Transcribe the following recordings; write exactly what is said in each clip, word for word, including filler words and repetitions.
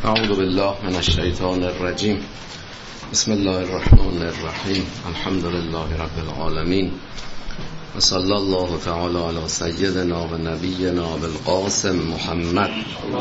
اعوذ بالله من الشیطان الرجیم. بسم الله الرحمن الرحیم. الحمد لله رب العالمین و صلی الله تعالی علی سیدنا و نبینا بالقاسم محمد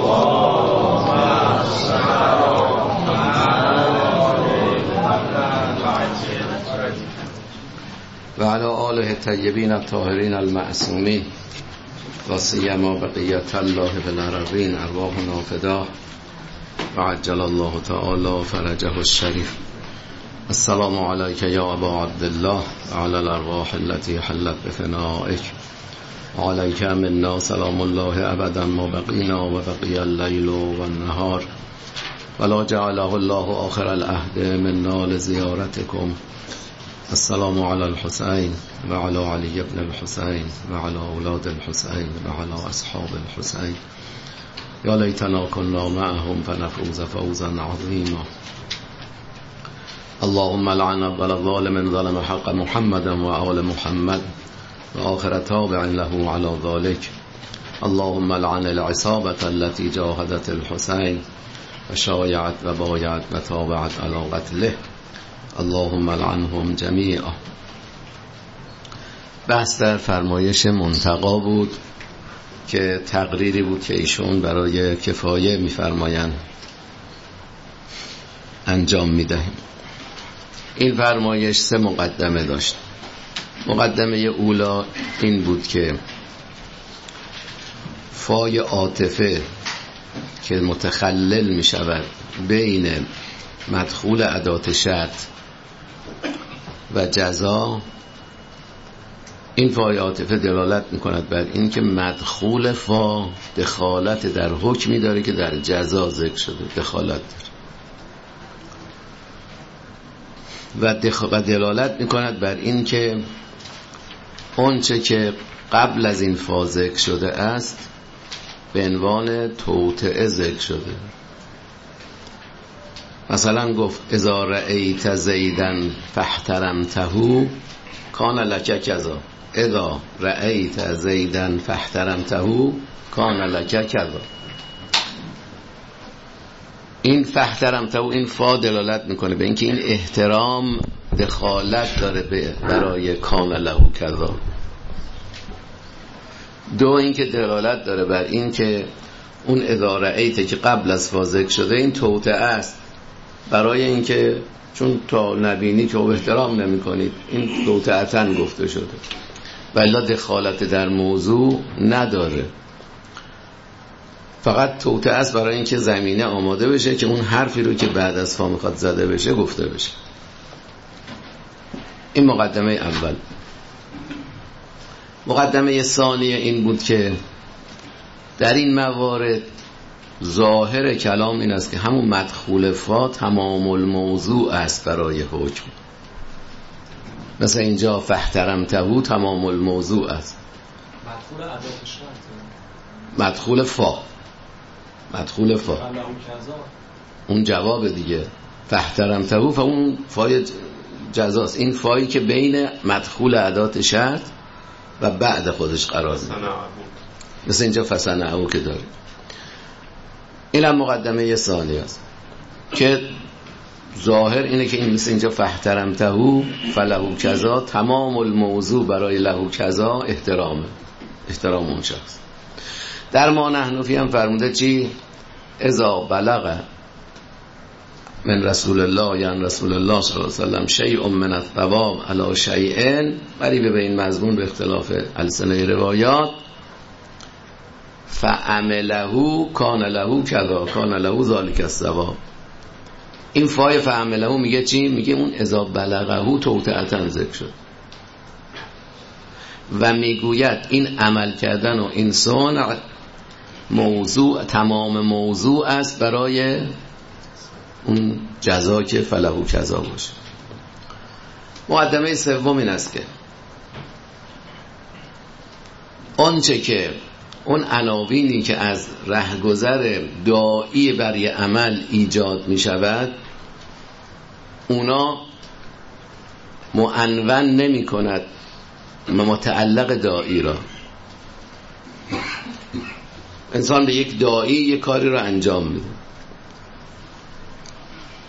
و علی آله الطیبین الطاهرین المعصومین و سیما بقیت الله بالعربین ارواحنا فداه و عجل الله تعالی فرجه الشریف. السلام علیک یا ابا عبدالله و علی الارواح التي حلت بفنائک و علیک منا سلام الله ابدا ما بقینا و بقی اللیل و النهار ولا جعله الله آخر العهد منا لزیارتکم. السلام علی الحسین و علی علی ابن الحسین و علی اولاد الحسین و علی اصحاب الحسین. یا لیتنا کنا معهم فنفوز فوزا عظیما. اللهم لعن اول ظالم ظلم حق محمد و آل محمد و آخر تابع له على ذلك. اللهم لعن العصابة التي جاهدت الحسين و شایعت و بایعت و تابعت على قتله. اللهم لعنهم جمیعا. بحث در فرمایش منتقا بود که تقریری بود که ایشون برای کفایه میفرمایند انجام میدهیم. این فرمایش سه مقدمه داشت. مقدمه اولا این بود که فای عاطفه که متخلل می شود بین مدخول ادات شرط و جزا، این فای عاطفه دلالت می کند بر این که مدخول فا دخالت در حکمی داره که در جزا ذکر شده دخالت داره و, دخ... و دلالت می کند بر این که اونچه که قبل از این فا ذکر شده است به عنوان توطئه ذکر شده. مثلا گفت اذا رأیت زیدن فاحترمته کان لک کذا. اذا رأیت زیدن فاحترمته کان لک کذا. این فاحترمته این فا دلالت میکنه به اینکه این احترام دخالت داره برای کان له کذا. دو اینکه دلالت داره بر این که اون اذا رأیت که قبل از فا ذکر شده این توطئه است، برای اینکه چون تا نبینی که احترام نمی کنید، این توطئه‌تن گفته شده ولی دخالت در موضوع نداره، فقط توطئه است برای اینکه زمینه آماده بشه که اون حرفی رو که بعد از فا میخواد زده بشه گفته بشه. این مقدمه اول. مقدمه ثانیه این بود که در این موارد ظاهر کلام این است که همون مدخول فا تمام الموضوع است برای حکم. مثلا اینجا فاحترمته تمام الموضوع است. مدخول ادات شرط، مدخول فا مدخول فا اون جواب دیگه. فاحترمته فا اون فای جزاست. این فایی که بین مدخول ادات شرط و بعد خودش قرار میده، مثل اینجا فسنعو که داره. این هم مقدمه ثانیه است که ظاهر اینه که این مثل اینجا فاحترمته فله کذا، تمام الموضوع برای له کذا احترامه، احترام اون شخص. در ما نحنفی هم فرموده چی؟ اذا بلغ من رسول الله یعنی رسول الله صلی الله علیه وسلم شیء من الثواب علی شیء، قریب به این مضمون به اختلاف السنه روایات، فعمله کان له کذا کان له ذلک الثواب. این فای فعمله میگه چی؟ میگه اون اذا بلغه توطئه ذکر شد و میگوید این عمل کردن و این صنع موضوع تمام موضوع است برای اون جزا که فله کذا باشه. مقدمه سوم این است که آنچه که اون عناوینی که از رهگذر داعی برای عمل ایجاد می شود اونا معنون نمی کند متعلق داعی را. انسان به یک داعی یک کاری رو انجام میده،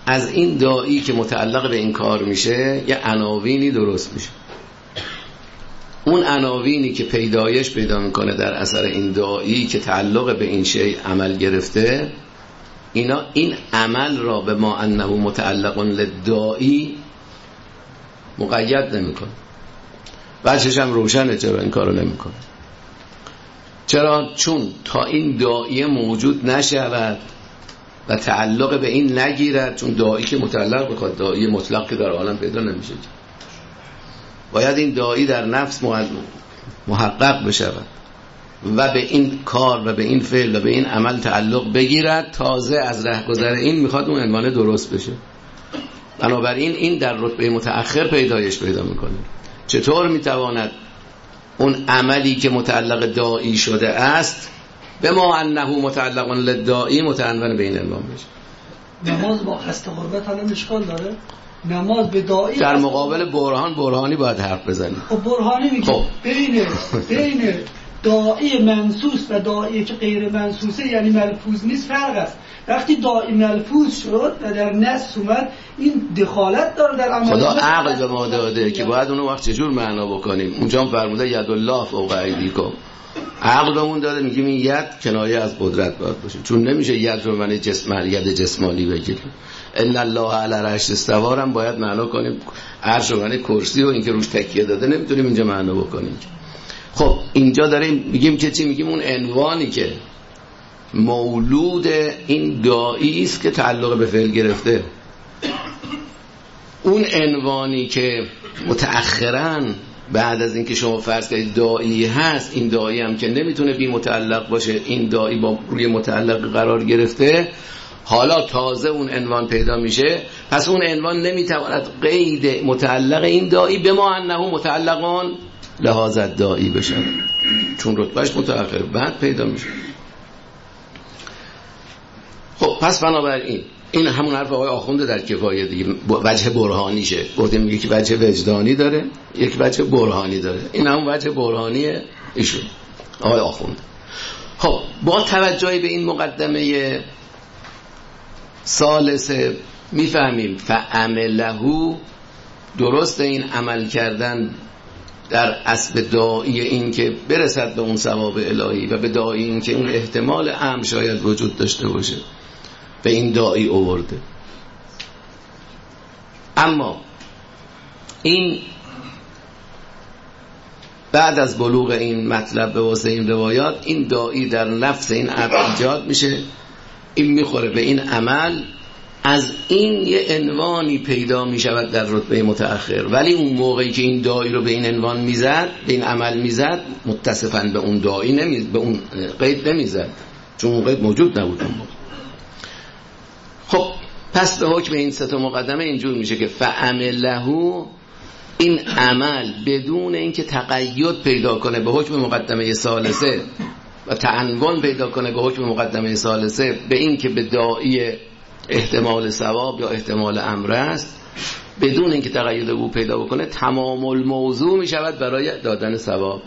از این داعی که متعلق به این کار میشه یه عناوینی درست میشه. اون عناوینی که پیدایش پیدا میکنه در اثر این داعی که تعلق به این شی عمل گرفته، اینا این عمل را به ما انه متعلق للداعی مقید نمیکنه. بچه‌ش هم روشنه چرا این کارو نمیکنه. چرا؟ چون تا این داعی موجود نشود و تعلق به این نگیرد، چون داعی که متعلق بخواد داعی مطلق که در عالم پیدا نمیشه، باید این داعی در نفس محقق بشود و به این کار و به این فعل و به این عمل تعلق بگیرد، تازه از رهگذر این میخواد اون عنوان درست بشه. بنابراین این در رتبه متأخر پیدایش پیدا میکنه. چطور میتواند اون عملی که متعلق داعی شده است به ما انه متعلق للداعی متعنون به این عنوان بشه؟ نماز با قصد قربت حالا مشکل داره؟ نماز به داعی در مقابل برهان برهانی باید حرف بزنیم. خب برهانی میگه خب. بین بین داعی منصوص و داعی که غیر منصوصه یعنی ملفوظ نیست فرق است. وقتی داعی ملفوظ شد و در نص اومد این دخالت داره در عمل. خدا عقل به ما داده که باید اونو وقت چجور معنا بکنیم. اونجا هم فرموده ید الله فوق ایدیکم. عقل بهمون داده میگیم این ید کنایه از قدرت باید باشه، چون نمیشه ید رو معنی جسم ید جسمانی بگیریم. ان الله علی العرش استوى هم باید معنا کنیم عرش رو معنی کرسی و اینکه روش تکیه داده نمیتونیم اینجا معنا بکنیم. خب اینجا داریم میگیم که چی؟ میگیم اون عنوانی که مولود این داعی است که تعلق به فعل گرفته، اون عنوانی که متأخراً بعد از اینکه شما فرض کنید داعی هست، این داعی هم که نمیتونه بی متعلق باشه، این داعی با روی متعلق قرار گرفته، حالا تازه اون عنوان پیدا میشه. پس اون عنوان نمیتواند قید متعلق این داعی به ما انه متعلقان لهذا داعی بشه، چون رتبهش متأخر بعد پیدا میشه. خب پس بنابراین این همون حرف آقای آخونده در کفایه دیگه، وجه برهانیشه. گفتیم میگه که وجه وجدانی داره، یک وجه برهانی داره. این همون وجه برهانیه ایشون آقای آخونده. خب با توجه به این مقدمه ثالثه میفهمیم فعمله، درست این عمل کردن در اسب داعی این که برسد به اون ثواب الهی و به داعی این که اون احتمال امر شاید وجود داشته باشه به این داعی آورده. اما این بعد از بلوغ این مطلب به واسه این روایات، این داعی در نفس این عبد ایجاد میشه، این میخوره به این عمل، از این یه عنوانی پیدا میشود در رتبه متأخر. ولی اون موقعی که این داعی رو به این عنوان میزد، به این عمل میزد، متصفاً به اون داعی نمی به اون قید نمیزد، چون اون قید موجود نبود اون موقع. خب پس به حکم این سه تا مقدمه اینجور میشه که فعمله، این عمل بدون اینکه تقید پیدا کنه به حکم مقدمه ثالثه و تعنون پیدا کنه به حکم مقدمه ثالثه به این که به داعی احتمال ثواب یا احتمال امر است، بدون اینکه تقید او پیدا بکنه، تمام الموضوع میشود برای دادن ثواب.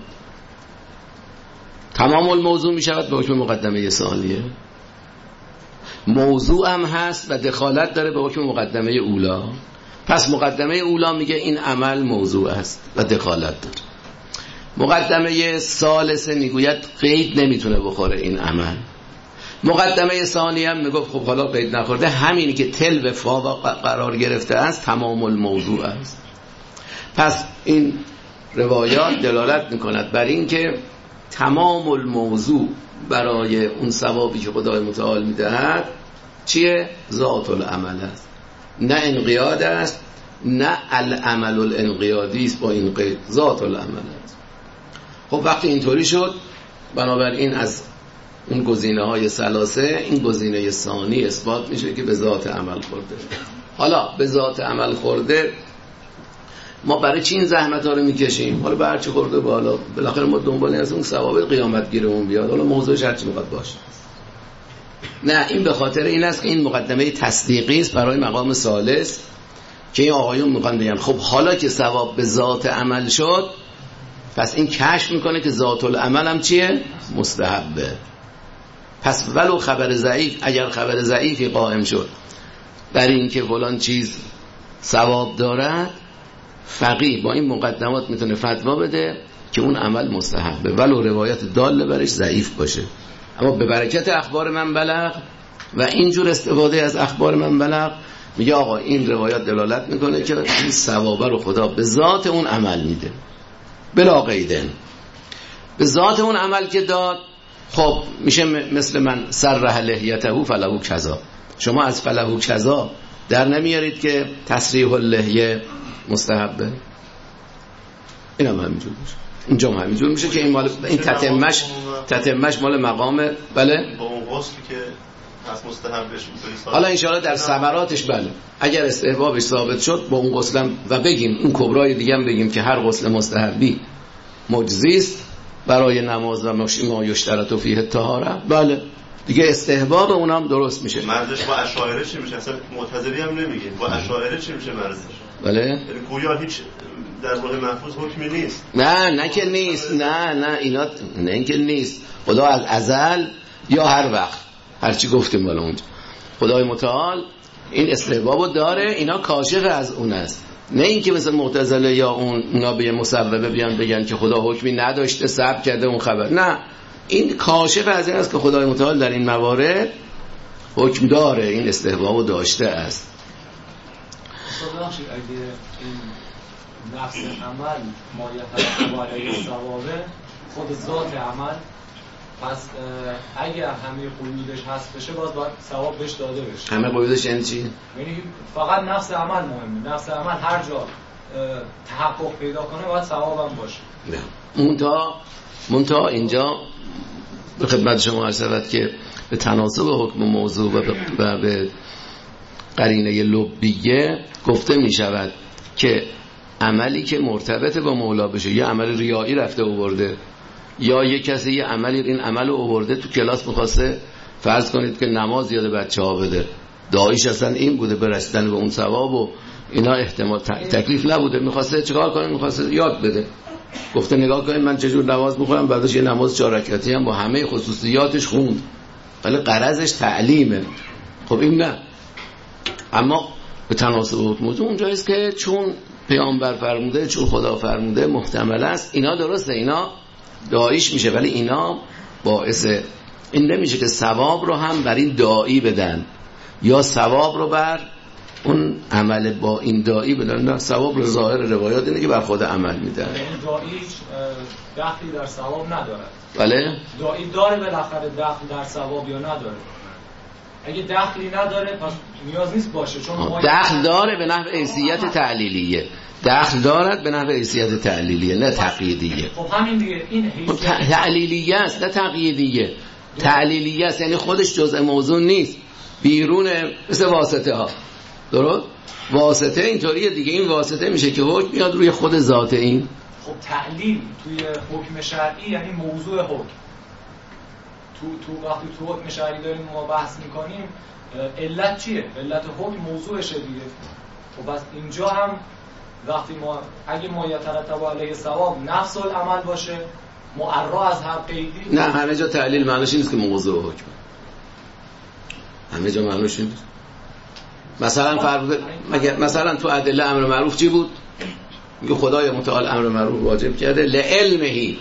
تمام الموضوع میشود به حکم مقدمه ثانیه. موضوع هم هست و دخالت داره به حکم مقدمه اولا. پس مقدمه اولا میگه این عمل موضوع است و دخالت داره. مقدمه ثالثه میگوید قید نمیتونه بخوره این عمل. مقدمه ثانی هم میگفت خب حالا قید نخورده، همینی که تل و فا قرار گرفته است تمام الموضوع است. پس این روایات دلالت میکند بر این که تمام الموضوع برای اون ثوابی که خدای متعال میدهد چیه؟ ذات العمل است، نه انقیاد است، نه العمل الانقیادی است. با این قید ذات العمل است. خب وقتی اینطوری شد، بنابراین از اون گزینه های ثلاثه این گزینه ثانی اثبات میشه که به ذات عمل خورده. حالا به ذات عمل خورده ما برای چی این زحمت ها رو میکشیم؟ حالا برچه خورده بالا، بالاخره ما دنبال از اون ثواب قیامت گیرمون بیاد، حالا موضوعش هرچی میخواد باشه. نه، این به خاطر این است که این مقدمه تصدیقی است برای مقام ثالث که این آقایون میخوان بگن خب حالا که ثواب به ذات عمل شد، پس این کشف میکنه که ذات العمل هم چیه؟ مستحبه. پس ولو خبر ضعیف، اگر خبر ضعیفی قائم شد بر این که فلان چیز ثواب دارد، فقیه با این مقدمات میتونه فتوا بده که اون عمل مستحبه ولو روایت داله برش ضعیف باشه. اما به برکت اخبار من بلغ و اینجور استفاده از اخبار من بلغ میگه آقا این روایت دلالت میکنه که این ثوابه رو خدا به ذات اون عمل میده بلا قیدن. به ذات اون عمل که داد، خب میشه مثل من سرح لحیته فلهو کذا. شما از فلهو کذا در نمیارید که تصریح اللحیه مستحبه. این هم همینجور میشه، اینجا هم همینجور میشه که این مال این تتمش تتمش مال مقامه. بله با اون غسلی که از مستحبش میشه. حالا ان شاء الله در ثمراتش بله اگر استحبابش ثابت شد با اون غسلم و بگیم اون کبرای دیگه هم بگیم که هر غسل مستحبی مجزی است برای نماز و ما یشترط فیه طهاره، بله دیگه استحباب اونم درست میشه. مرزش با اشاعره چی میشه؟ اصلا معتزلی هم نمیگیم با اشاعره چی میشه مرزش؟ بله یعنی گویا هیچ در واقع محفوظ حکمی نیست. نه نه که نیست، نه نه اینا نه اینکه نیست. خدا از ازل یا هر وقت هرچی گفتیم بالا اونجا خدای متعال این استحبابو داره، اینا کاشف از اون است. نه اینکه مثل معتزله یا اون اونا به مسببه بیان بگن که خدا حکمی نداشته صبر کرده اون خبر، نه این کاشف از این است که خدای متعال در این موارد حکم داره، این استحبابو داشته است. اصلا اگه این نفس عمل مایت علیه ثوابه خود ذات عمل، پس اگر همه قیودش هست بشه باز باید ثواب بهش داده بشه. همه قیودش یعنی چی؟ یعنی فقط نفس عمل مهمه، نفس عمل هر جا تحقق پیدا کنه باید ثواب هم باشه. نه منتها منتها اینجا به خدمت شما عرض شود که به تناسب حکم موضوع و به, و به قرینه لبیه گفته می شود که عملی که مرتبط با مولا بشه، یا عمل ریایی رفته آورده یا یک کسی یه عملی این عمل رو آورده تو کلاس می‌خواسته فرض کنید که نماز یاد بچه‌ها بده، داعیش اصلا این بوده برسیدن به اون ثواب و اینا احتمال تکلیف نبوده، می‌خواسته چیکار کنه؟ می‌خواسته یاد بده. گفته نگاه کنید من چجور نماز می‌خونم، بعدش یه نماز چهار رکعتی هم با همه خصوصیاتش خوند، ولی غرضش تعلیمه. خب این نه، اما به تناسب موضوع اونجاییست که چون پیامبر فرموده، چون خدا فرموده محتمل است، اینا درسته، اینا داعیش میشه، ولی اینا باعث این نمیشه که ثواب رو هم بر این داعی بدن یا ثواب رو بر اون عمل با این داعی بدن. نه، ثواب رو ظاهر روایات اینه که بر خود عمل میدن. این داعیش دخلی در ثواب نداره. بله داعی داره بالاخره دخل در ثواب یا نداره؟ اگه دخلی نداره پس نیاز نیست باشه، چون دخل داره به نحو حیثیت تعلیلیه، دخل دارد به نحو حیثیت تعلیلیه نه تقییدیه. خب همین دیگه این حیثیت تعلیلیه است نه تقییدیه. تعلیلیه است یعنی خودش جزء موضوع نیست، بیرونه، مثل واسطه ها. درست؟ واسطه اینطوریه دیگه، این واسطه میشه که حکم میاد روی خود ذات این. خب تعلیل توی حکم شرعی یعنی موضوع حکم. تو تو وقتی تو حکم شرعی داریم ما بحث میکنیم علت چیه؟ علت حکم موضوعشه دیگه. خب بس اینجا هم وقتی ما اگه ما یترتب علیه ثواب نفس العمل باشه معرا از هر قیدی، نه همه جا تعلیل معنیش نیست که موضوع حکم، همه جا معنیش نیست. مثلا فرض مگه مثلا تو ادله امر معروف چی بود؟ میگه خدای متعال امر معروف واجب کرده لعلمه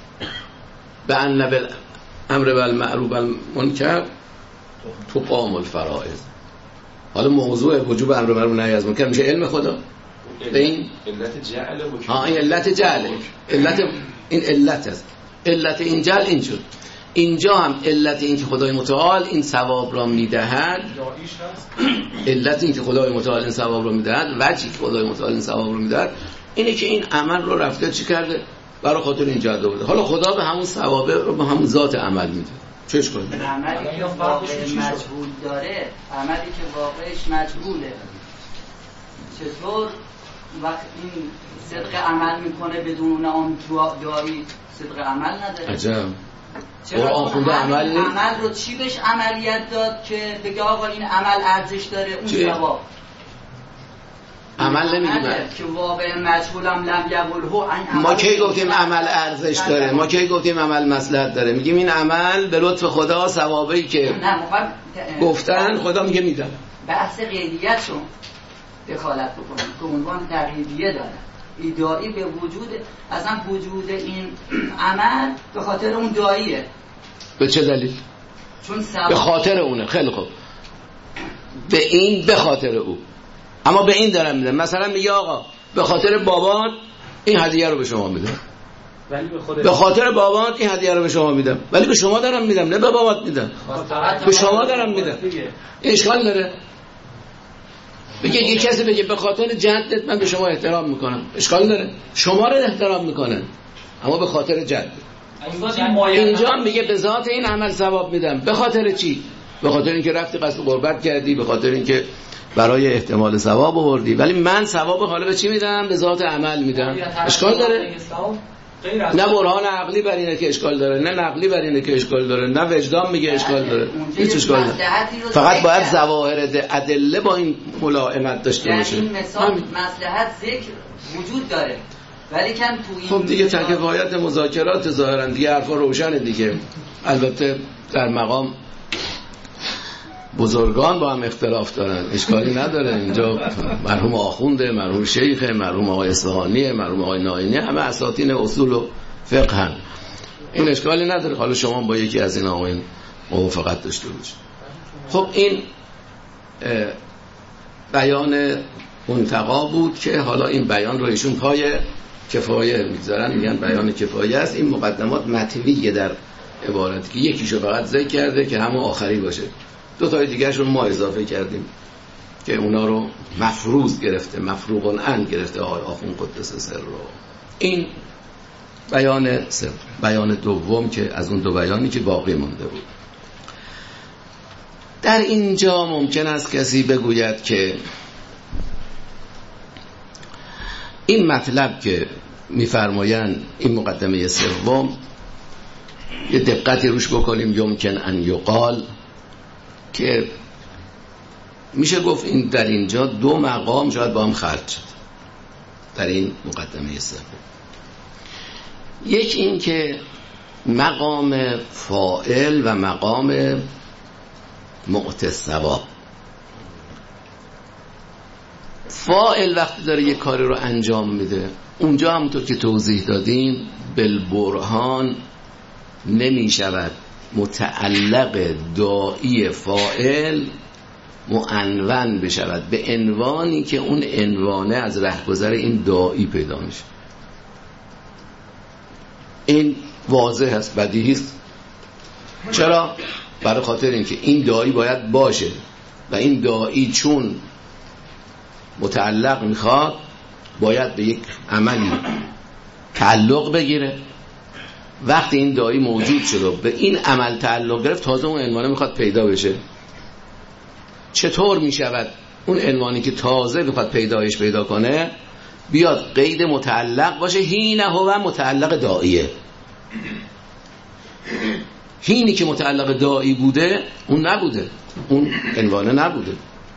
بان بالامر بالمعروف والمنکر تقام الفرائض. حالا موضوع وجوب امر معروف نهی از منکر میشه علم خدا. به این علت جعل حکم، ها این علت جعل، علت این علت است. علت این جعل این شد. اینجا هم علت این که خدای متعال این ثواب را میدهد، علت این که خدای متعال این ثواب را میدهد، وجهی که خدای متعال این ثواب را میدهد اینه که این عمل رو رفته چی کرده؟ برای خاطر این جهت آورده. حالا خدا به همون ثواب رو به همون ذات عمل میده. چش کنه؟ عملی که واقع مجهول داره، عملی که واقعش مجهوله، چطور وقت این صدق عمل میکنه بدون اون دعایی صدق عمل نداره؟ عجب. قرآن خونده عمل نیست؟ عمل رو چی بهش عملیت داد که بگه آقا این عمل ارزش داره اون ثواب؟ عمل نمیگیم که واقع مجهولم لم یبلهو. ما کی گفتیم عمل ارزش داره؟ ما کی گفتیم عمل مصلحت داره؟ میگیم این عمل به لطف خدا ثوابی که گفتن خدا میگه میدن. بحث قیدیت رو دخالت بکنیم که عنوان تقییدیه داره. ایدائی به وجود، اصلا وجود این عمل به خاطر اون داییه. به چه دلیل؟ چون ثواب به خاطر اونه. خیلی خوب، به این به خاطر او. اما به این دارم میدم. مثلا میگه آقا به خاطر بابات این هدیه رو به شما میدم، ولی به خود به خاطر بابات این هدیه رو به شما میدم، ولی به شما دارم میدم، نه به بابات میدم، به شما دارم میدم. اشکال داره؟ بگه یه کسی بگه به خاطر جدت من به شما احترام میکنم، اشکال داره؟ شما رو احترام میکنن اما به خاطر جدت. اینجا میگه به ذات این عمل ثواب میدم. به خاطر چی؟ به خاطر اینکه رفتی قصد قربت کردی، به خاطر اینکه برای احتمال ثواب آوردی، ولی من ثواب حالا به چی میدم؟ به ذات عمل میدم. اشکال داره؟ نه برهان عقلی بر اینه که اشکال داره، نه نقلی بر اینه که اشکال داره، نه وجدان میگه اشکال داره، هیچ اشکال داره. فقط باید ظواهر ادله با این ملائمت داشته باشه. این مثال مصلحت ذکر وجود داره، ولی کم تو این خب دیگه تکفایت مذاکرات ظاهرا دیگه حرفا روشنه دیگه. البته در مقام بزرگان با هم اختلاف دارن، اشکالی نداره. اینجا مرحوم آخونده، مرحوم شیخه، مرحوم آقای اصفهانیه، مرحوم آقای ناینی، همه اساتین اصول و فقه هن. این اشکالی نداره. حالا شما با یکی از این آقایان موافقت داشته باشید. خب این بیان منتقا بود که حالا این بیان رو ایشون پای کفایه میذارن، میگن بیان کفایه است. این مقدمات متنیه در عبارت که یکیشو فقط ذکر کرده که همون آخری باشه، دو تای دیگرش رو ما اضافه کردیم که اونا رو مفروض گرفته، مفروغ ان گرفته آقای آخوند قدس سر رو. این بیان سر، بیان دوم که از اون دو بیانی که باقی مونده بود. در اینجا ممکن است کسی بگوید که این مطلب که میفرمایند این مقدمه سوم یه دقتی روش بکنیم، یمکن ان یقال، که میشه گفت این در اینجا دو مقام شاید با هم خلط شد در این مقدمه سوم. یک این که مقام فاعل و مقام معطی الثواب. فاعل وقتی داره یک کاری رو انجام میده، اونجا همونطور که توضیح دادیم بالبرهان نمی شود متعلق داعی فاعل معنون بشود به عنوانی که اون عنوانه از رهگذر این داعی پیدا میشه. این واضح است، بدیهی است. چرا؟ برای خاطر اینکه این داعی باید باشه و این داعی چون متعلق میخواد باید به یک عملی تعلق بگیره. وقتی این داعی موجود شد و به این عمل تعلق گرفت، تازه اون عنوانه میخواد پیدا بشه. چطور میشود اون عنوانی که تازه میخواد پیدایش پیدا کنه بیاد قید متعلق باشه؟ هینه هو متعلق داعیه. هینی که متعلق داعی بوده اون نبوده، اون عنوانه نبوده،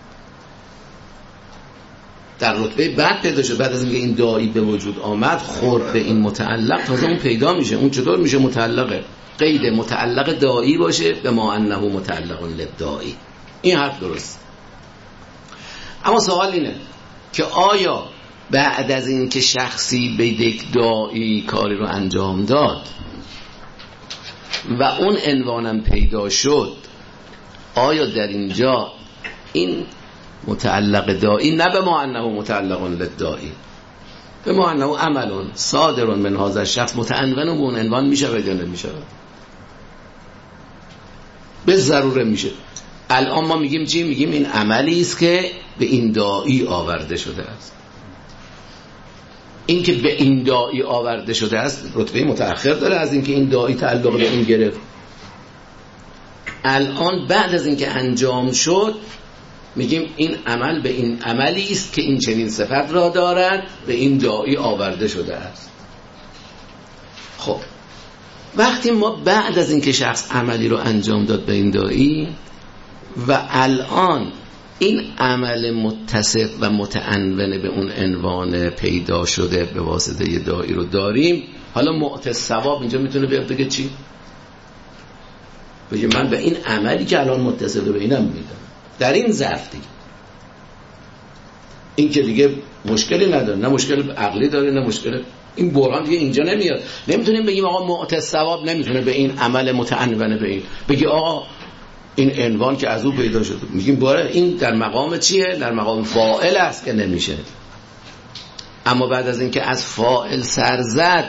در رتبه بعد پیدا شد. بعد از اینکه این داعی به وجود آمد خورد به این متعلق، تازه اون پیدا میشه. اون چطور میشه متعلقه؟ قید متعلق داعی باشه به ما انه متعلق للداعی. این حرف درست. اما سوال اینه که آیا بعد از این که شخصی به یک داعی کاری رو انجام داد و اون عنوانم پیدا شد، آیا در اینجا این متعلق داعی نه به ما انه متعلق للداعی، به ما انه عمل صادر من هذا الشخص متعنون به اون عنوان میشه یا نمیشه؟ به ضروره میشه. الان ما میگیم چی؟ میگیم این عملی است که به این داعی آورده شده است. این که به این داعی آورده شده است رتبه متأخر داره از اینکه این داعی تعلق به این گرفت. الان بعد از اینکه انجام شد میگیم این عمل به این عملی است که این چنین صفت را دارد، به این داعی آورده شده است. خب وقتی ما بعد از اینکه شخص عملی رو انجام داد به این داعی و الان این عمل متصف و متعنون به اون عنوان پیدا شده به واسطه داعی رو داریم. حالا معطی ثواب اینجا میتونه بیاد بگه چی؟ بگه من به این عملی که الان متصل به اینم میدم در این ظرف دیگه، این که دیگه مشکلی نداره، نه مشکل عقلی داره نه مشکل، این برهان دیگه اینجا نمیاد. نمیتونیم بگیم آقا معطی ثواب نمیتونه به این عمل متعنون به این بگی آقا این عنوان که از او پیدا شده. میگیم باره این در مقام چیه؟ در مقام فاعل است که نمیشه. اما بعد از اینکه از فاعل سر زد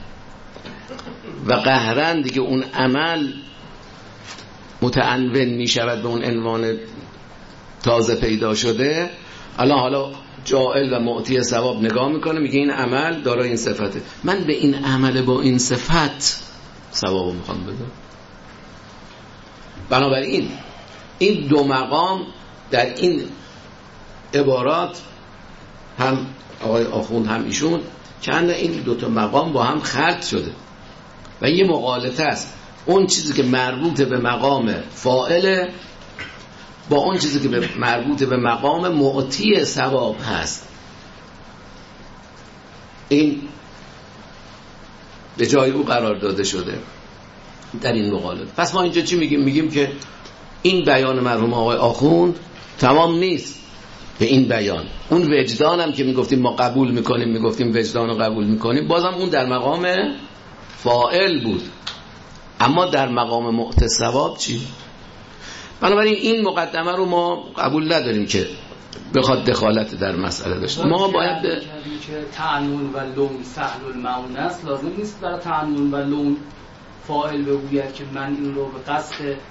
و قهرن دیگه اون عمل متعنون میشود به اون عنوان تازه پیدا شده، الان حالا جاعل و معطی ثواب نگاه میکنه میگه این عمل دارای این صفته، من به این عمل با این صفت ثوابو میخوام بدم. بنابراین این دو مقام در این عبارات هم آقای آخوند هم ایشون چند این دو تا مقام با هم خلط شده و یه مغالطه است. اون چیزی که مربوط به مقام فاعله با اون چیزی که به مربوط به مقام معطی ثواب هست، این به جای او قرار داده شده در این مقالطه. پس ما اینجا چی میگیم؟ میگیم که این بیان مرحوم آقای آخوند تمام نیست به این بیان. اون وجدان هم که میگفتیم ما قبول میکنیم، میگفتیم وجدان رو قبول میکنیم، بازم اون در مقام فاعل بود، اما در مقام معطی ثواب چی؟ بنابراین این مقدمه رو ما قبول نداریم که بخواد دخالت در مسئله داشته. ما باید به تعنون و لون سهل المعون است، لازم نیست برای تعنون و لون فاعل بگوید که من این رو به قصد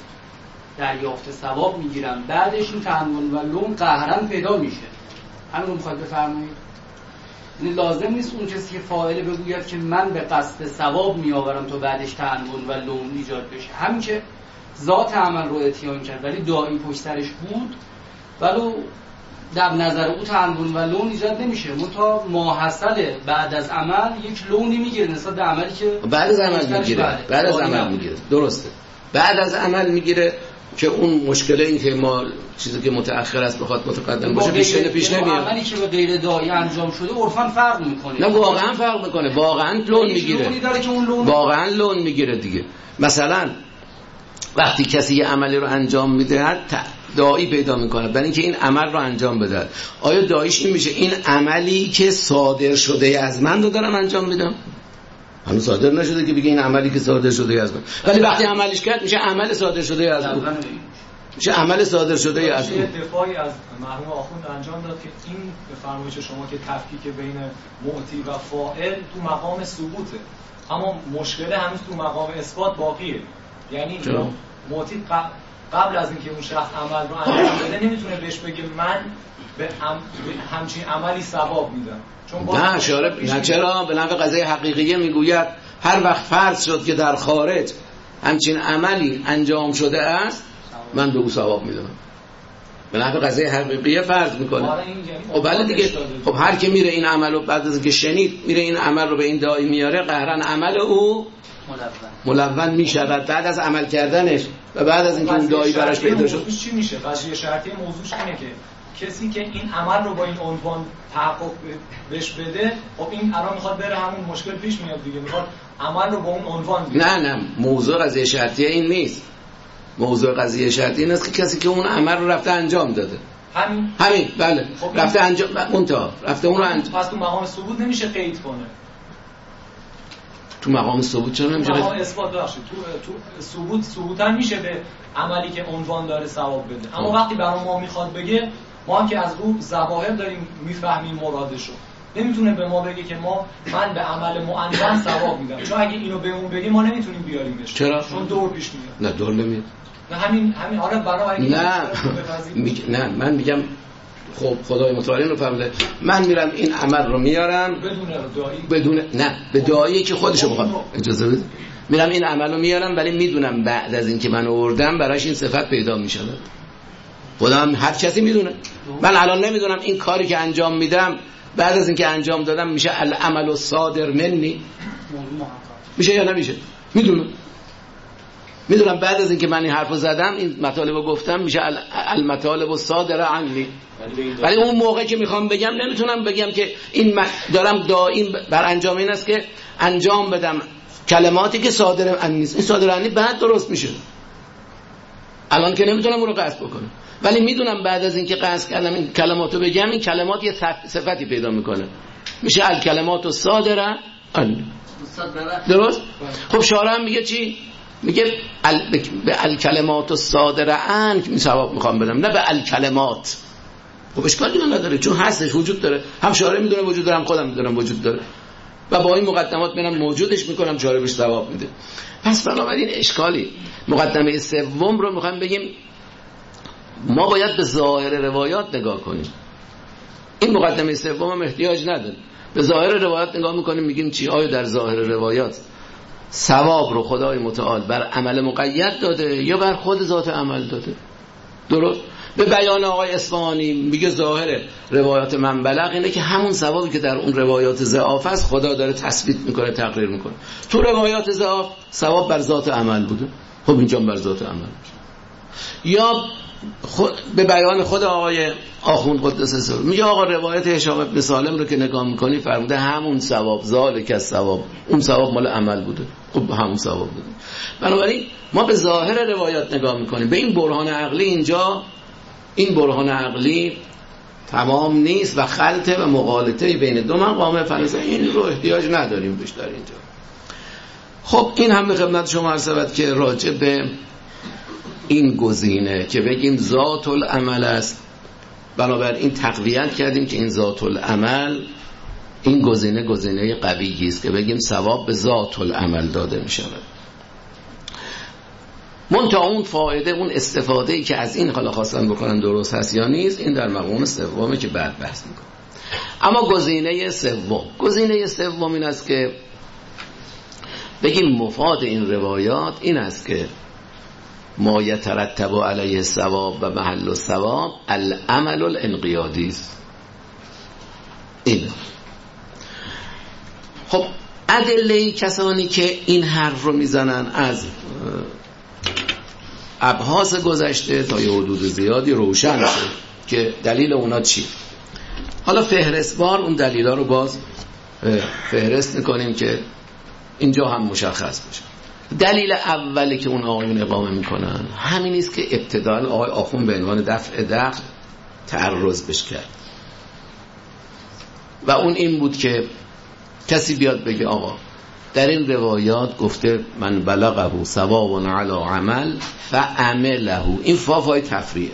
دریافت ثواب میگیرم، بعدش این تعنون و لون قهرن پیدا میشه. همین رو میخواد بفرمایید؟ یعنی لازم نیست اون کسی که فاعل بگوید که من به قصد ثواب میآورم تا بعدش تعنون و لون ایجاد بشه. همین که ذات عمل رو اتیان کرد ولی داعی پشت سرش بود، ولو در نظر او تعنون و لون ایجاد نمیشه، منتها ماحصل بعد از عمل یک لونی میگیره نسبت به عملی که بعد از عمل میگیره. بعد از عمل میگیره، درسته، بعد از عمل میگیره که اون مشکل این که ما چیزی که متأخر است بخواد متقدم باشه پیش پیش نمیاد. عملی که به غیر داعی انجام شده عرفاً فرق میکنه. نه واقعا فرق میکنه، واقعا لون میگیره، واقعا لون میگیره دیگه. مثلا وقتی کسی یه عملی رو انجام میده داعی پیدا میکنه برای اینکه این عمل رو انجام بده، آیا داعیش این میشه این عملی که صادر شده از من رو دارم انجام میدم؟ هنوز صادر نشده که بگه این عملی که صادر شده از من، ولی وقتی عملش کرد میشه عمل صادر شده از اون، میشه عمل صادر شده از اون. دفاعی از مرحوم آخوند انجام داد که این به فرمایش شما که تفکیک بین معطی و فاعل تو مقام ثبوته، اما مشکل هنوز تو مقام اثبات باقیه. یعنی معطی قبل از اینکه اون شخص عمل رو انجام بده نمیتونه بهش بگه من به هم... همچین عملی ثواب میدم، چون نه شارب نه چرا به نحو قضیه حقیقیه میگوید هر وقت فرض شد که در خارج همچین عملی انجام شده است من به او ثواب میدم، به نحو قضیه حقیقیه فرض میکنه. خب بله دیگه، خب هر کی میره این عمل رو بعد از اینکه شنید میره این عمل رو به این داعی میاره، قهرن عمل او ملون میشود بعد از عمل کردنش و بعد از اینکه اون داعی براش پیدا شد. چی میشه؟ قضیه شرطی موضوعش اینه که کسی که این عمل رو با این عنوان تحقق بهش بده، خب این الان میخواد بره همون مشکل پیش میاد دیگه، میخواد عمل رو با اون عنوان بده. نه نه موضوع قضیه شرطی این نیست. موضوع قضیه شرطی این است که کسی که اون عمل رو رفته انجام داده، همین همین بله خب رفته انجام اون تا رفته اون رو انجام. پس تو مقام ثبوت نمیشه قید کنه. تو مقام ثبوت چرا نمیشه؟ تو مقام اثبات داشته تو تو ثبوت ثبوتا میشه به عملی که عنوان داره ثواب بده، اما وقتی برای ما میخواد بگه، ما هم که از رو ظواهر داریم میفهمیم مرادشو، نمیتونه به ما بگه که ما من به عمل معنون ثواب میدم، چون اگه اینو بهمون بگه ما نمیتونیم بیاریمش. چرا؟ چون دور پیش میاد. نه دور نمیاد. نه همین همین آره برای نه می... نه من میگم خب خدای متعال رو فهمیده، من میرم این عمل رو میارم بدون داعی، بدون نه به داعی که خودشو بخواد اجازه بده، میرم این عمل رو میارم ولی میدونم بعد از اینکه من آوردم براش این صفت پیدا میشه. خودم هر کسی میدونه، من الان نمیدونم این کاری که انجام میدم بعد از اینکه انجام دادم میشه العمل الصادر منی، میشه یا نمیشه؟ میدونم. میدونم بعد از اینکه من این حرفو زدم این مطالبو گفتم میشه المطالب الصادره عنی، ولی اون موقع که میخوام بگم نمیتونم بگم که این دارم دائم بر انجام این است که انجام بدم کلماتی که صادره عنی نیست. این صادره عنی بعد درست میشه، الان که نمیتونم اون رو قصد بکنم، ولی میدونم بعد از اینکه قصد کردم این کلماتو بگم این کلمات یه صفتی پیدا میکنه، میشه الکلمات الصادره عنی. درست؟ خب شارع هم میگه چی؟ میگه ال... به الکلمات الصادره عنی می ثواب میخوام بدم، نه به الکلمات. خب اشکالی نداره چون هستش، وجود داره، هم شارع میدونه وجود داره، هم خودم میدونم وجود داره و با این مقدمات میرم موجودش میکنم، شارع بهش ثواب میده. پس بنابراین اشکالی. مقدمه سوم رو میخوایم بگیم ما باید به ظاهر روایات نگاه کنیم. این مقدمه سوم هم احتیاج نداره. به ظاهر روایات نگاه میکنیم میگیم چی؟ آیا در ظاهر روایات ثواب رو خدای متعال بر عمل مقید داده یا بر خود ذات عمل داده؟ درست؟ به بیان آقای اصفهانی میگه ظاهر روایات من بلغ اینه که همون ثوابی که در اون روایات ضعاف است خدا داره تثبیت میکنه، تقریر میکنه. تو روایات ضعاف ثواب بر ذات عمل بوده، خب اینجا بر ذات عمل بوده. یا خود به بیان خود آقای آخوند قدس سر میگه آقا روایت هشام ابن سالم رو که نگاه میکنی فرموده همون ثواب ذالک الثواب، اون ثواب مال عمل بوده، خب همون ثواب بوده. بنابراین ما به ظاهر روایات نگاه میکنیم. به این برهان عقلی اینجا، این برهان عقلی تمام نیست و خلطه و مغالطه بین دو مقام فلسفه، این رو احتیاج نداریم بیشتر اینجا. خب این هم به خدمت شما عرض شود که راجع به این گزینه که بگیم ذات العمل است، بنابراین تقویت کردیم که این ذات العمل، این گزینه گزینه قویی است که بگیم ثواب به ذات العمل داده می شود. منتها اون فایده، اون استفاده‌ای که از این حالا خواستن بکنن درست هست یا نیست، این در مقام سومه که بعد بحث میکنم. اما گزینه سوم، گزینه سوم این است که بگیم مفاد این روایات این است که ما یترتب علیه الثواب و محل الثواب العمل الانقیادی است. این خب ادله کسانی که این حرف رو میزنن از ابحاث گذشته تا یه حدود زیادی روشن شد که دلیل اونا چی. حالا فهرستوار اون دلیلا رو باز فهرست میکنیم که اینجا هم مشخص بشه. دلیل اولی که اون آقایون اقامه میکنن همین است که ابتداء آقای آخوند به عنوان دفع دخل تعرض بش کرد و اون این بود که کسی بیاد بگه آقا در این روایات گفته من بلغه ثواب علی عمل فعمله، این فا فای تفریعه،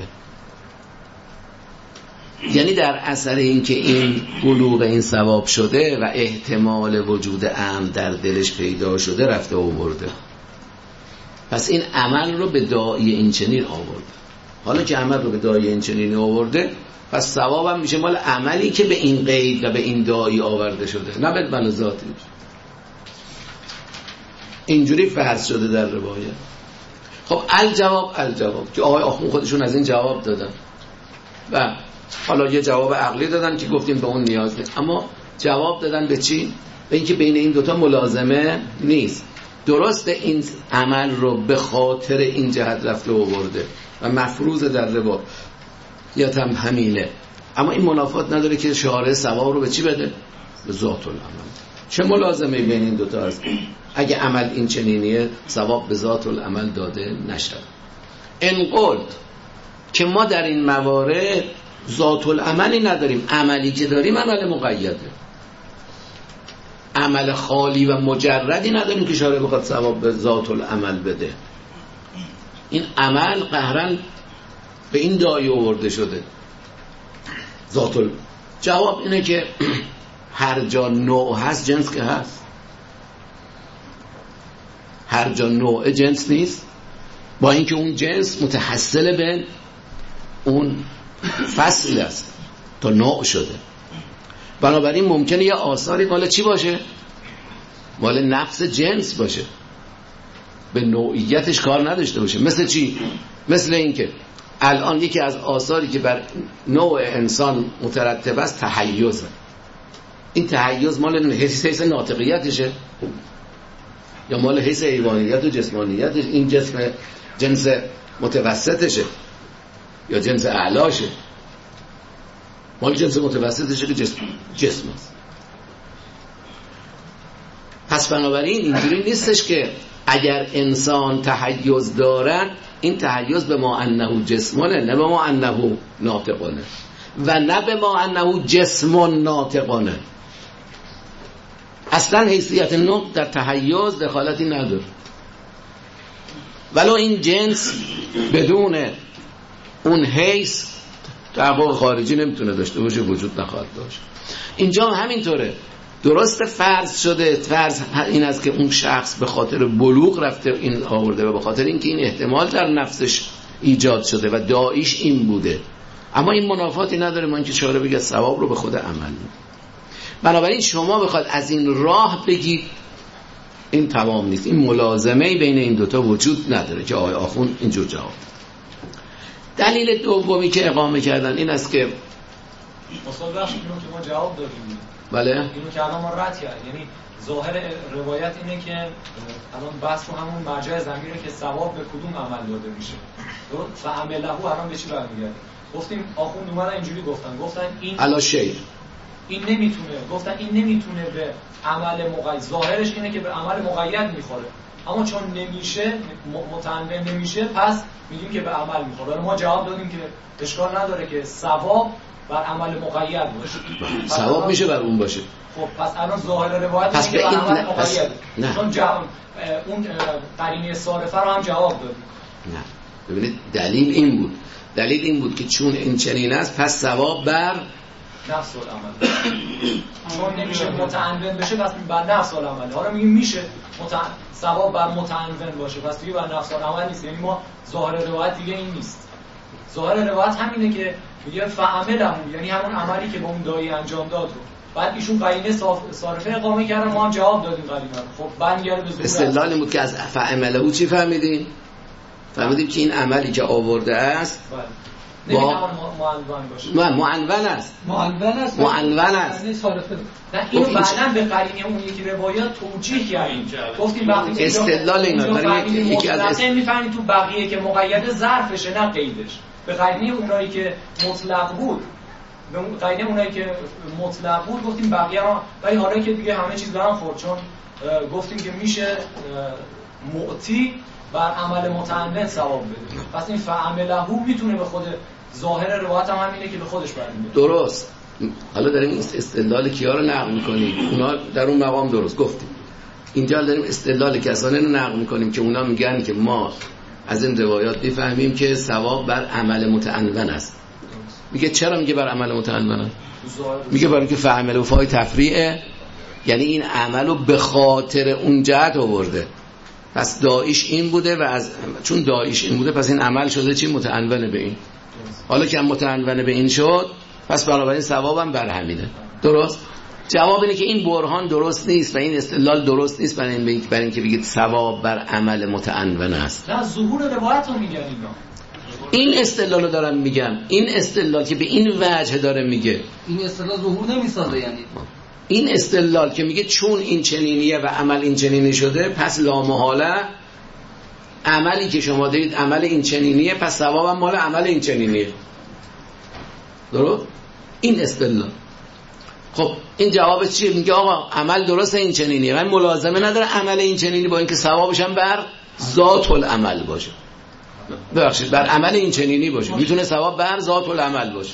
یعنی در اثر این که این بلوغ این ثواب شده و احتمال وجود عمل در دلش پیدا شده رفته آورده، پس این عمل رو به داعی این چنین آورده. حالا که عمل رو به داعی این چنین آورده پس ثواب هم میشه مال عملی که به این قید و به این داعی آورده شده، نه به مال ذاتی. اینجوری فرض شده در روایت. خب الجواب الجواب که آقای آخوند خودشون از این جواب دادن و حالا یه جواب عقلی دادن که گفتیم به اون نیاز نیست، اما جواب دادن به چی؟ به اینکه بین این دوتا ملازمه نیست. درسته این عمل رو به خاطر این جهت رفته و برده و مفروض در روایت هم همینه، اما این منافات نداره که شارع ثواب رو به چی بده؟ به ذات العمل. چه ملازمه بین این دوتا هست؟ اگه عمل این چنینیه ثواب به ذات العمل داده نشد. انقل که ما در این موارد ذات العملی نداریم، عملی که داریم عمل مقیده، عمل خالی و مجردی نداریم که شارع بخواد ثواب به ذات العمل بده. این عمل قهرن به این داعی آورده شده. ذات ال... جواب اینه که هر جا نوع هست جنس که هست، هر جا نوع جنس نیست، با اینکه اون جنس متحصل به اون فصل است تا نوع شده. بنابراین ممکنه یه آثاری مال چی باشه؟ مال نفس جنس باشه، به نوعیتش کار نداشته باشه. مثل چی؟ مثل اینکه الان یکی از آثاری که بر نوع انسان مترتب است تحیزه. این تحیز مال حیث ناطقیتشه، یا مال حیث حیوانیت و جسمانیتش، این جسم جنس متوسطشه یا جنس اعلاشه؟ مال جنس متوسطشه که جسم جسم است. پس بنابراین اینجوری نیستش که اگر انسان تحیز دارن این تحیز به ما انه جسمانه، نه به ما انه ناطقانه و نه به ما انه جسم ناطقانه. اصلا حیثیت نطق در تحیز دخالتی نداره، ولو این جنس بدون اون حیث تحقق خارجی نمیتونه داشته باشه، وجود نخواهد داشت. اینجا هم همینطوره. درست فرض شده، فرض این است که اون شخص به خاطر بلوغ رفته این آورده و به خاطر اینکه این احتمال در نفسش ایجاد شده و داعیش این بوده، اما این منافاتی نداره ما اینکه شارع بگه ثواب رو به خود عمل میده. بنابراین شما بخواد از این راه بگید این تمام نیست، این ملازمه بین این دوتا وجود نداره که آقای آخوند اینجور جواب. دلیل دومی که اقامه کردن این است که استاد بخش اینو که ما جواب دادیم، بله اینو که الان ما رد کرد، یعنی ظاهر روایت اینه که الان بحث رو همون مرجع ضمیره که ثواب به کدوم عمل داده میشه. درست؟ فعمله الان به چی برمیگرده؟ گفتیم آخوند اومدن اینجوری گفتن، گفتن این علا شیء، این نمیتونه، گفتن این نمیتونه به عمل مقید، ظاهرش اینه که به عمل مقید میخوره، اما چون نمیشه، متنبه نمیشه، پس میگیم که به عمل میخوره. ما جواب دادیم که اشکال نداره که ثواب بر عمل مقید باشه، ثواب میشه بر اون باشه. خب پس الان ظاهر روایت پس به این عمل پس... مقید، چون جواب اون قرینه صارفه رو هم جواب دادیم. نه ببینید دلیل این بود، دلیل این بود که چون این چنین است پس ثواب بر نفس العمل، چون نمیشه متعنون بشه پس بر نفس العمل. حالا میگیم میشه متعن... ثواب بر متعنون باشه پس دیگه بر نفس العمل نیست. یعنی ما ظاهر روایت دیگه این نیست. ظاهر روایت همینه که میگه فعملهم، یعنی همون عملی که با اون دایی انجام داد رو بعد ایشون قرینه صارفه اقامه کردن، ما هم جواب دادیم قرینه. خب برمیگره به ظهور. استدلال بود که از فعمله چی فهمیدیم؟ فهمیدیم که این عملی که آورده است بله نمیتونه معنون باشه. نه معنون است، معنون است، معنون است. نه اینو بعداً به قرینه اون یکی روایات توجیه کردیم، گفتیم وقتی استدلال اینا برای یکی از است میفهمید تو بقیه که مقید ظرفشه نه قیدش. به قرینه اونایی که مطلق بود، به قرینه اونایی که مطلق بود گفتیم بقیه ها، ولی حالا که دیگه همه چیز دارن خورد، چون گفتیم که میشه معطی بر عمل متعنون ثواب بده. پس این فعمله میتونه به خود ظاهر روایت هم همینه که به خودش برمیاد. درست. حالا داریم این استدلال کیا رو نقل می‌کنیم؟ اونا در اون مقام درست گفتیم. اینجا داریم استدلال کسانی رو نقل می‌کنیم که اونا میگن که ما از این روایات بفهمیم که ثواب بر عمل متعنون است. میگه چرا میگه بر عمل متعنون است؟ میگه برای اینکه فعمل و فای تفریعه، یعنی این عملو به خاطر اون جهت آورده. پس داعیش این بوده و از چون داعیش این بوده پس این عمل شده چی؟ متعنونه به این. حالا که متعنونه به این شد پس بنابراین ثوابم بر همینه. درست؟ جواب اینه که این برهان درست نیست و این استدلال درست نیست برای این برای اینکه بگید ثواب بر عمل متعنون است. نه ظهور روایت رو میگن اینا. این استدلال رو دارم میگم، این استدلال که به این وجه داره میگه، این استدلال ظهور نمیسازه. یعنی این استدلال که میگه چون این چنینیه و عمل این چنینی شده پس لامحاله عملی که شما دارید عمل این چنینیه پس ثوابم مال عمل این چنینیه. درست؟ این استدلال. خب این جوابش چیه؟ میگه آقا عمل درست این چنینیه، من ملازمه نداره عمل این چنینی با اینکه ثوابش هم بر ذات العمل باشه. ببخشید بر عمل این چنینی باشه، میتونه ثواب بر ذات العمل باشه.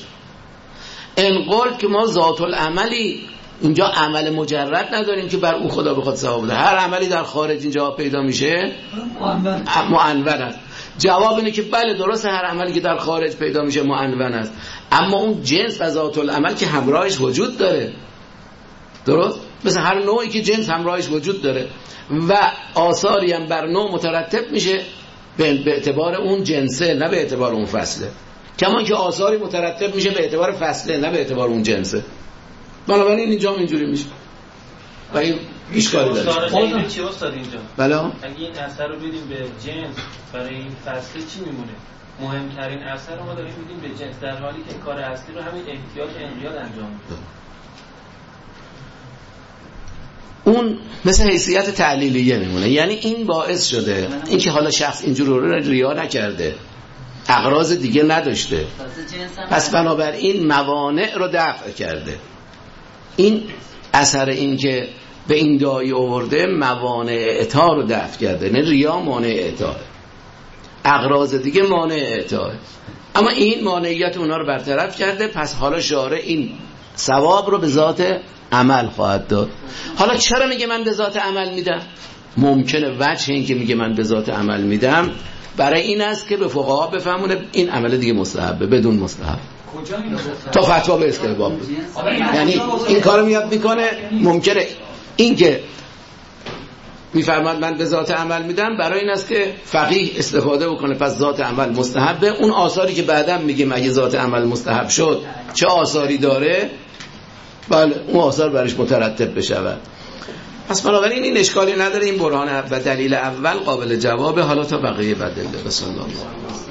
انقل که ما ذات العملی اینجا عمل مجرد نداریم که بر او خدا بخواد ثواب بده، هر عملی در خارج اینجا پیدا میشه معنون است. جواب اینه که بله درست هر عملی که در خارج پیدا میشه معنون است، اما اون جنس و ذات العمل که همراهش وجود داره. درست؟ مثل هر نوعی که جنس همراهش وجود داره و آثاری هم بر نوع مترتب میشه به اعتبار اون جنسه نه به اعتبار اون فصله، کما که آثاری مترتب میشه به اعتبار فصله نه به اعتبار اون جنسه. بنابراین اینجا هم اینجوری میشه و این اشکالی داره. خود چی استاد اینجا؟ بله اگه این اثر رو بدیم به جنس برای این فصل چی میمونه؟ مهمترین اثر رو ما داریم میدیم به جنس در حالی که کار اصلی رو همین احتیاج انقیاد انجام میده. اون مثل حیثیت تعلیلیه میمونه. یعنی این باعث شده این که حالا شخص اینجور رو ریا نکرده، اغراض دیگه نداشته، پس بنابراین موانع رو دفع کرده. این اثر این که به این داعی آورده موانع اعطا رو دفع کرده. نه ریا مانع اعطا، اغراض دیگه مانع اعطا، اما این مانعیت اونا رو برطرف کرده. پس حالا شارع این ثواب رو به ذات عمل خواهد داد. حالا چرا میگه من به ذات عمل میدم؟ ممکنه وجه این که میگه من به ذات عمل میدم برای این است که به فقها بفهمونه این عمل دیگه مستحبه بدون مستحب تا فتوا به استحباب بود. یعنی این کارو میاد میکنه. ممکنه این که میفرماد من به ذات عمل میدم برای این است که فقیه استفاده بکنه پس ذات عمل مستحبه. اون آثاری که بعدم میگیم اگه ذات عمل مستحب شد چه آثاری داره، بله اون آثار برش مترتب بشود. پس بنابراین این اشکالی نداره. این برهان و دلیل اول قابل جوابه. حالا تا بقیه بدله. بسم الله.